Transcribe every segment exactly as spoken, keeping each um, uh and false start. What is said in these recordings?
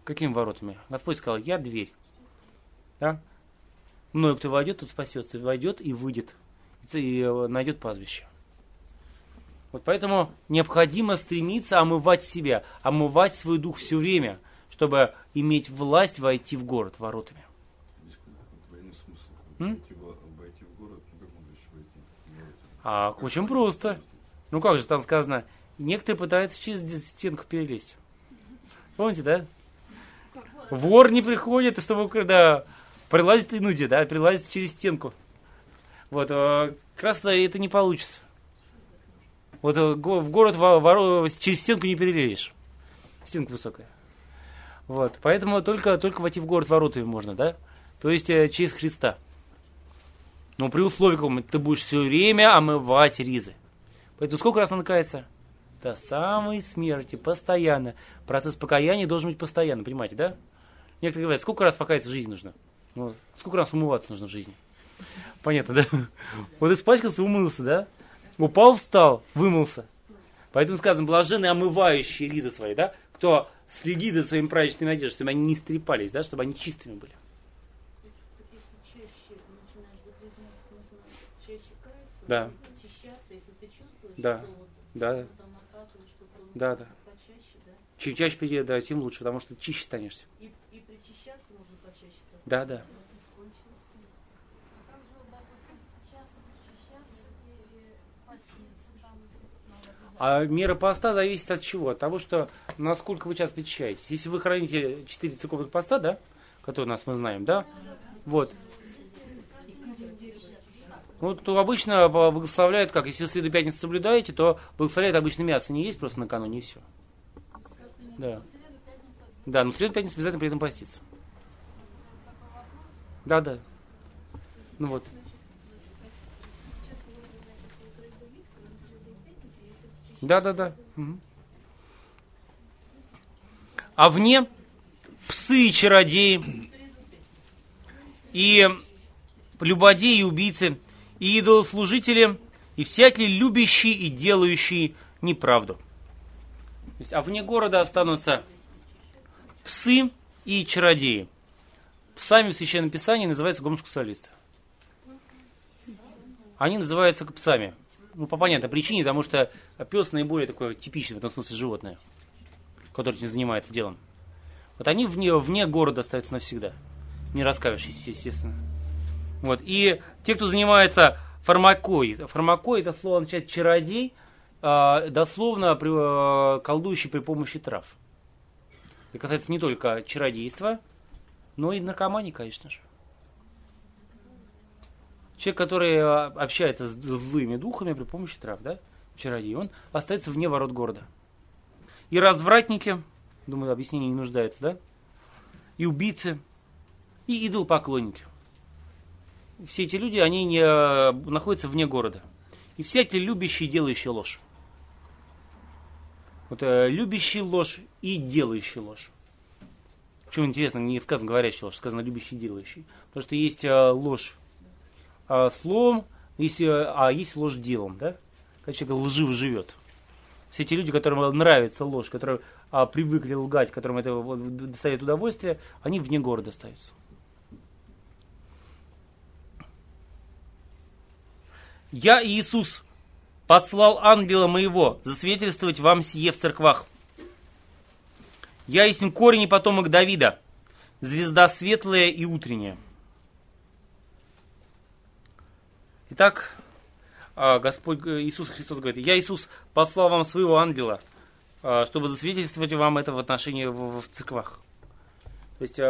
Какими воротами? Господь сказал, я дверь. Да? Мною кто войдет, тот спасется. Войдет и выйдет. И найдет пастбище. Вот поэтому необходимо стремиться омывать себя, омывать свой дух все время, чтобы иметь власть войти в город воротами. М? Войти в город, ну как можно еще войти в город? А, очень просто. Ну как же там сказано, некоторые пытаются через стенку перелезть. Помните, да? Вор не приходит, чтобы когда прилазит инуди, да, прилазит через стенку. Вот, как раз это не получится. Вот в город вору, через стенку не перелезешь. Стенка высокая. Вот, поэтому только, только войти в город воротами можно, да? То есть через Христа. Но при условии, каком ты будешь все время омывать ризы. Поэтому сколько раз надо каяться? До самой смерти, постоянно. Процесс покаяния должен быть постоянно, понимаете, да? Некоторые говорят, сколько раз покаяться в жизни нужно? Ну, сколько раз умываться нужно в жизни? Понятно, да? Вот испачкался, умылся, да? Упал, встал, вымылся. Поэтому сказано, блаженные омывающие ризы свои, да? Кто следит за своими праздничными одеждами, чтобы они не стрепались, да? Чтобы они чистыми были. Да. Да. Да. Да, да. Чем чаще придет, да, тем лучше, потому что чище станешься. И, и причащаться нужно почаще. Да, да. А мера поста зависит от чего? От того, что насколько вы часто причащаетесь. Если вы храните четыре церковных поста, да, которые у нас мы знаем, да, вот. Ну, то обычно благословляют, как, если вы среду пятницу соблюдаете, то благословляют обычно мясо не есть просто накануне, и все. Да. Да, но в среду пятницу обязательно при этом поститься. Да, да. Ну вот. Да, да, да. Угу. А вне псы и чародеи, и любодеи и убийцы, и идолослужители, и всякий любящий и делающий неправду. То есть, а вне города останутся псы и чародеи. Псами в Священном Писании называются гомосексуалисты. Они называются псами. Ну, по понятной причине, потому что пес наиболее такое типичное в этом смысле животное, которое этим занимается делом. Вот они вне, вне города остаются навсегда. Не раскаявшиеся, естественно. Вот. И те, кто занимается фармакой. Фармакой — это слово означает чародей, дословно колдующий при помощи трав. Это касается не только чародейства, но и наркомании, конечно же. Человек, который общается с злыми духами при помощи трав, да, чародей, он остается вне ворот города. И развратники, думаю, объяснение не нуждается, да, и убийцы, и идолопоклонники. Все эти люди, они не находятся вне города. И всякий любящий, делающий ложь. Вот любящий ложь и делающий ложь. Почему интересно, не сказано говорящий ложь, сказано любящий, делающий. Потому что есть ложь словом, если, а есть ложь делом, да? Когда человек лживо живет. Все эти люди, которым нравится ложь, которые а, привыкли лгать, которым это доставит удовольствие, они вне города остаются. Я, Иисус, послал ангела моего засвидетельствовать вам сие в церквах. Я есть корень и потомок Давида, звезда светлая и утренняя. Итак, Господь Иисус Христос говорит, я, Иисус, послал вам своего ангела, чтобы засвидетельствовать вам это в отношении в, в церквах. То есть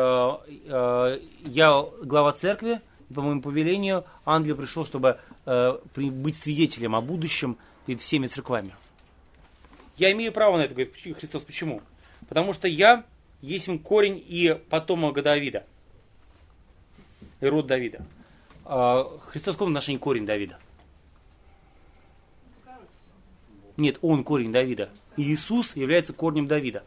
я глава церкви, и по моему повелению ангел пришел, чтобы быть свидетелем о будущем перед всеми церквами. Я имею право на это, говорит Христос. Почему? Потому что я есть корень и потомок Давида, и род Давида. Христос в каком отношении корень Давида? Нет, он корень Давида. Иисус является корнем Давида.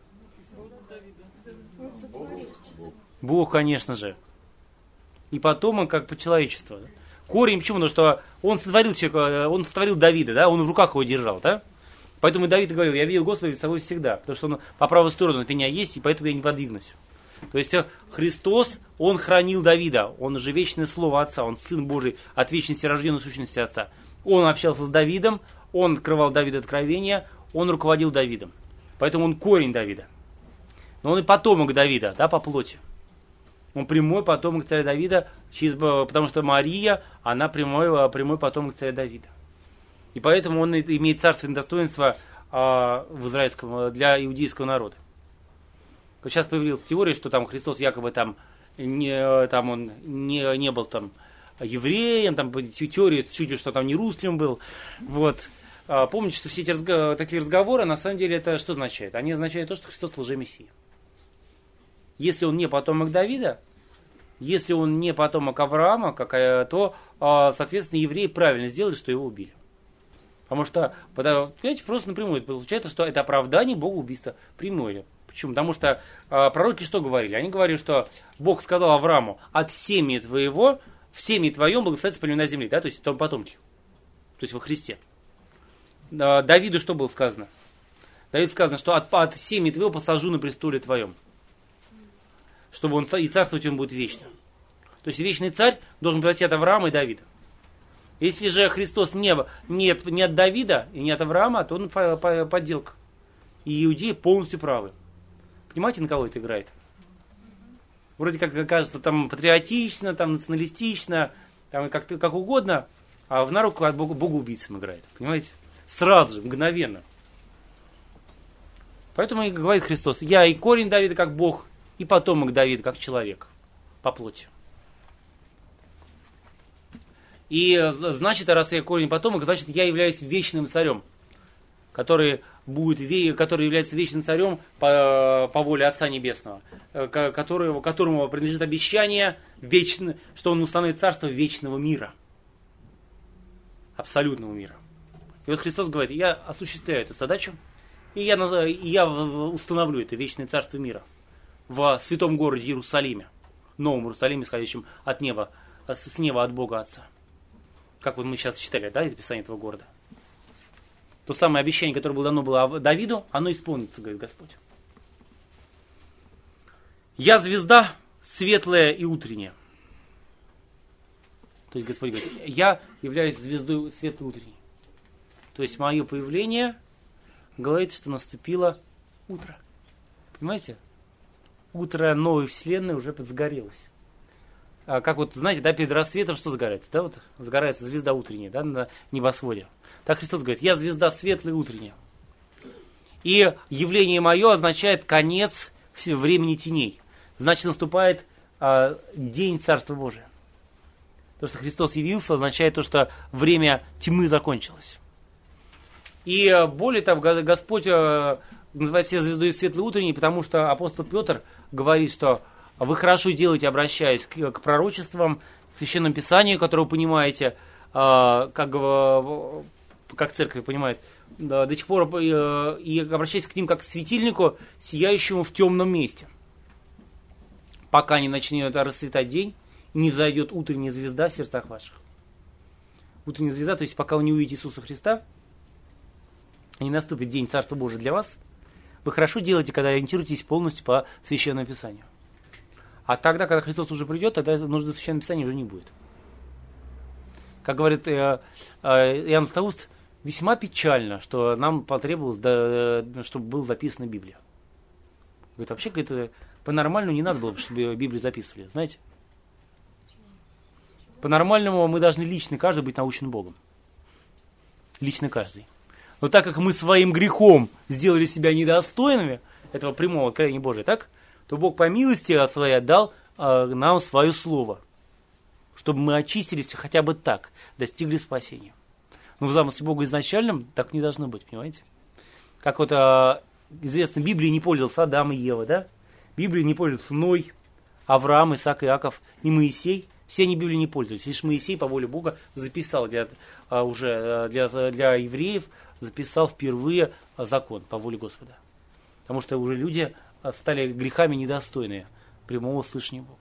Бог, конечно же. И потом он как по человечеству. Корень, почему? Потому что он сотворил человека, он сотворил Давида, да? Он в руках его держал, да? Поэтому Давид говорил, я видел Господа перед собой всегда, потому что он по правую сторону от меня есть, и поэтому я не подвигнусь. То есть Христос, Он хранил Давида, Он же вечное слово Отца, Он Сын Божий от вечности рожденной сущности Отца. Он общался с Давидом, Он открывал Давиду откровения, Он руководил Давидом. Поэтому Он корень Давида. Но Он и потомок Давида, да, по плоти. Он прямой потомок царя Давида, через, потому что Мария, она прямой, прямой потомок царя Давида. И поэтому он имеет царственное достоинство а, в израильском, для иудейского народа. Сейчас появилась теория, что там Христос якобы там, не, там он не, не был там евреем, там теория чуть ли что там не русским был. Вот. А, помните, что все эти разго- такие разговоры, на самом деле, это что означает? Они означают то, что Христос лжемессия. Если он не потомок Давида, если он не потомок Авраама, то, соответственно, евреи правильно сделали, что его убили. Потому что, понимаете, просто напрямую получается, что это оправдание Бога убийства прямое. Почему? Потому что пророки что говорили? Они говорили, что Бог сказал Аврааму: от семени твоего, в семени твоем благословится племена земли, да, то есть в том потомке, то есть во Христе. Давиду что было сказано? Давиду сказано, что от, от семени твоего посажу на престоле твоем. Чтобы он и царствовать он будет вечно. То есть вечный царь должен пройти от Авраама и Давида. Если же Христос не, не, не от Давида и не от Авраама, то он подделка. И иудеи полностью правы. Понимаете, на кого это играет? Вроде как кажется там патриотично, там националистично, там как, как угодно, а в на руку от Бога, Бога убийцам играет. Понимаете? Сразу же, мгновенно. Поэтому и говорит Христос: я и корень Давида как Бог, и потомок Давида как человек по плоти. И значит, раз я корень потомок, значит, я являюсь вечным царем, который, будет, который является вечным царем по, по воле Отца Небесного, который, которому принадлежит обещание, вечно, что он установит царство вечного мира, абсолютного мира. И вот Христос говорит: я осуществляю эту задачу, и я, и я установлю это вечное царство мира в святом городе Иерусалиме, новом Иерусалиме, исходящем от неба, с неба от Бога Отца. Как вот мы сейчас читали, да, из описания этого города. То самое обещание, которое было дано было Давиду, оно исполнится, говорит Господь. Я звезда светлая и утренняя. То есть Господь говорит: я являюсь звездой светлой и утренней. То есть мое появление говорит, что наступило утро. Понимаете? Утро новой вселенной уже подзагорелось. А как вот, знаете, да, перед рассветом что загорается? Да, вот загорается звезда утренняя, да, на небосводе. Так Христос говорит: я звезда светлая и утренняя. И явление мое означает конец времени теней. Значит, наступает а, день Царства Божия. То, что Христос явился, означает то, что время тьмы закончилось. И более того, Господь называет себя звездой светлой утренней, потому что апостол Петр говорит, что вы хорошо делаете, обращаясь к, к пророчествам, к Священному Писанию, которое вы понимаете, как, как церковь понимает, до сих пор, и обращаясь к ним как к светильнику, сияющему в темном месте, пока не начнет расцветать день, и не взойдет утренняя звезда в сердцах ваших. Утренняя звезда, то есть пока вы не увидите Иисуса Христа, и не наступит день Царства Божия для вас, вы хорошо делаете, когда ориентируетесь полностью по Священному Писанию. А тогда, когда Христос уже придет, тогда нужды Священного Писания уже не будет. Как говорит э, э, Иоанн Златоуст, весьма печально, что нам потребовалось, да, чтобы была записана Библия. Говорит, вообще, говорит, по-нормальному не надо было бы, чтобы Библию записывали, знаете? По-нормальному мы должны лично каждый быть научен Богом. Лично каждый. Но так как мы своим грехом сделали себя недостойными этого прямого откровения Божия, так, то Бог по милости своей дал э, нам свое слово, чтобы мы очистились хотя бы так, достигли спасения. Но в замысле Бога изначальном так не должно быть, понимаете? Как вот э, известно, Библией не пользовался Адам и Ева, да? Библией не пользовался Ной, Авраам, Исаак, Иаков и Моисей. Все они Библией не пользовались. Лишь Моисей по воле Бога записал для, э, уже для, для евреев, записал впервые закон по воле Господа. Потому что уже люди стали грехами недостойные прямого слышания Бога.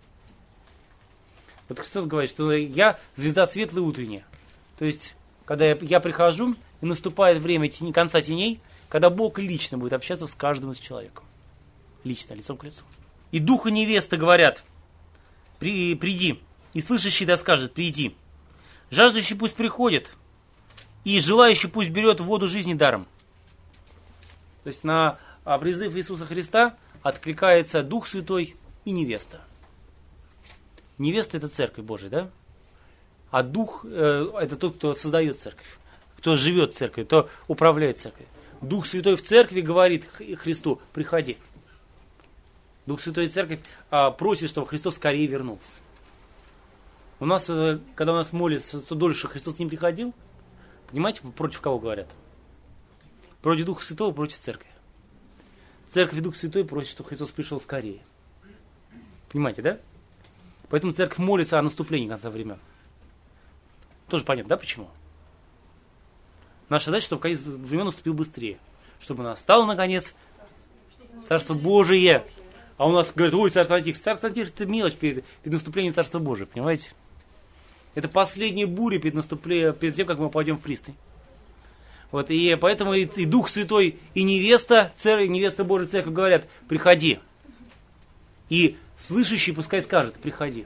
Вот Христос говорит, что я звезда светлая утренняя. То есть, когда я, я прихожу, и наступает время тени, конца теней, когда Бог лично будет общаться с каждым из человеком. Лично, лицом к лицу. И дух и невеста говорят, «При, приди». И слышащий да скажет, приди. Жаждущий пусть приходит, и желающий пусть берет воду жизни даром. То есть на призыв Иисуса Христа откликается Дух Святой и невеста. Невеста — это церковь Божия, да? А Дух э, — это тот, кто создает церковь, кто живет в церкви, кто управляет церковью. Дух Святой в церкви говорит Христу, приходи. Дух Святой в церкви а, просит, чтобы Христос скорее вернулся. У нас, когда у нас молится, что дольше Христос не приходил, понимаете, против кого говорят? Против Духа Святого, против церкви. Церковь и Дух Святой просит, чтобы Христос пришел скорее. Понимаете, да? Поэтому церковь молится о наступлении конца времен. Тоже понятно, да, почему? Наша задача, чтобы конец времен наступил быстрее. Чтобы настало, наконец, Царство Божие. А у нас говорят, ой, Царство Антихриста. Царство Антихриста — это мелочь перед, перед наступлением Царства Божия, понимаете? Это последняя буря перед, наступлением, перед тем, как мы пойдем в пристань. Вот, и поэтому и, и Дух Святой, и невеста, церковь, невеста Божия Церковь говорят, приходи. И слышащий пускай скажет, приходи.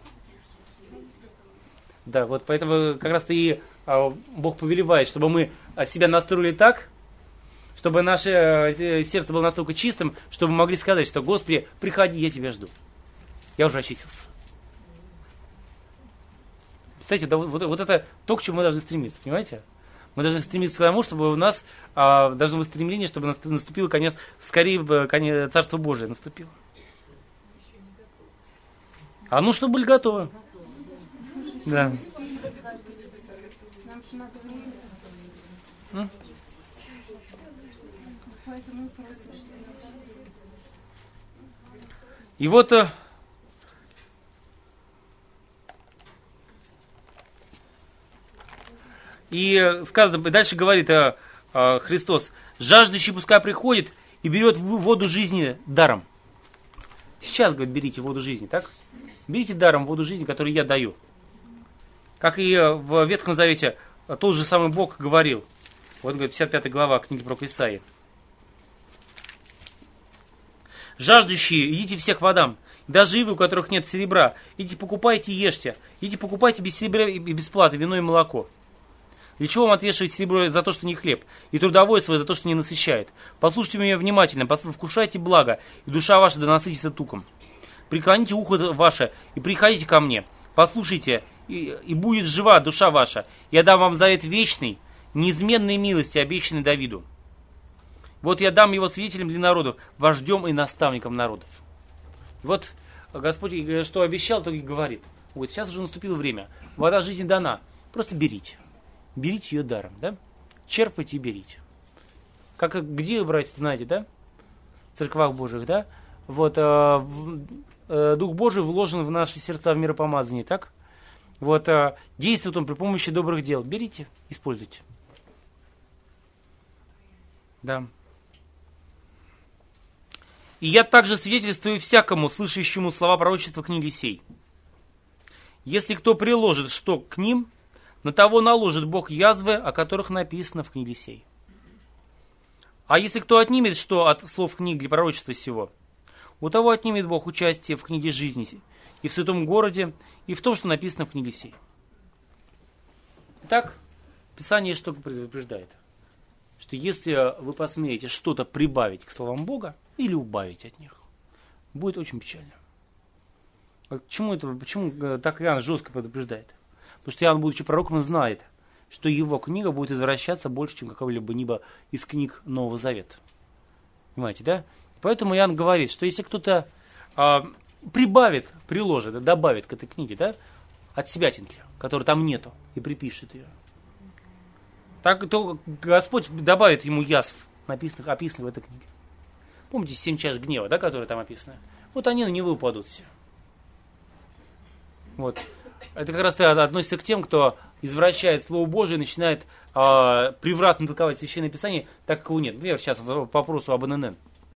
Да, вот поэтому как раз-то и а, Бог повелевает, чтобы мы себя настроили так, чтобы наше а, сердце было настолько чистым, чтобы мы могли сказать, что Господи, приходи, я тебя жду. Я уже очистился. Кстати, да, вот, вот это то, к чему мы должны стремиться, понимаете? Мы должны стремиться к тому, чтобы у нас а, должно быть стремление, чтобы наступил конец, скорее конец, Царство Божие наступило. А ну, чтобы были готовы. Да. Нам же надо время. М? Поэтому просим, что... И вот и сказано, дальше говорит а, а, Христос, жаждущий пускай приходит и берет воду жизни даром. Сейчас, говорит, берите воду жизни, так? Берите даром воду жизни, которую я даю. Как и в Ветхом Завете тот же самый Бог говорил. Вот, говорит, пятьдесят пятая глава книги пророка Исаии. Жаждущие, идите все к водам. Даже и вы, у которых нет серебра, идите покупайте и ешьте. Идите покупайте без серебра и без платы вино и молоко. Для чего вам отвешивать серебро за то, что не хлеб, и трудовое свое за то, что не насыщает? Послушайте меня внимательно, вкушайте благо, и душа ваша да насытится туком. Преклоните ухо ваше и приходите ко мне. Послушайте, и, и будет жива душа ваша. Я дам вам завет вечный, неизменной милости, обещанный Давиду. Вот я дам его свидетелем для народов, вождем и наставником народов. И вот Господь, что обещал, то и говорит. Вот сейчас уже наступило время. Вода жизни дана. Просто берите. Берите ее даром, да? Черпайте и берите. Как где брать, знаете, да? В церквах Божьих, да? Вот э, э, Дух Божий вложен в наши сердца в миропомазании, так? Вот э, действует он при помощи добрых дел. Берите, используйте. Да. И я также свидетельствую всякому, слышащему слова пророчества книги сей. Если кто приложит что к ним, на того наложит Бог язвы, о которых написано в книге сей. А если кто отнимет что от слов книги пророчества сего, у того отнимет Бог участие в книге жизни и в святом городе, и в том, что написано в книге сей. Итак, Писание что предупреждает? Что если вы посмеете что-то прибавить к словам Бога или убавить от них, будет очень печально. А почему, это, почему так Иоанн жестко предупреждает? Потому что Иоанн, будучи пророком, знает, что его книга будет извращаться больше, чем какая-либо либо из книг Нового Завета. Понимаете, да? Поэтому Иоанн говорит, что если кто-то а, прибавит, приложит, добавит к этой книге, да, от себятинки, которой там нету, и припишет ее, так то Господь добавит ему язв, написанных, описанных в этой книге. Помните семь чаш гнева, да, которые там описаны? Вот они на него упадут все. Вот. Это как раз относится к тем, кто извращает Слово Божие и начинает э, превратно толковать Священное Писание, так как его нет. Например, сейчас по вопросу об эн эн эн.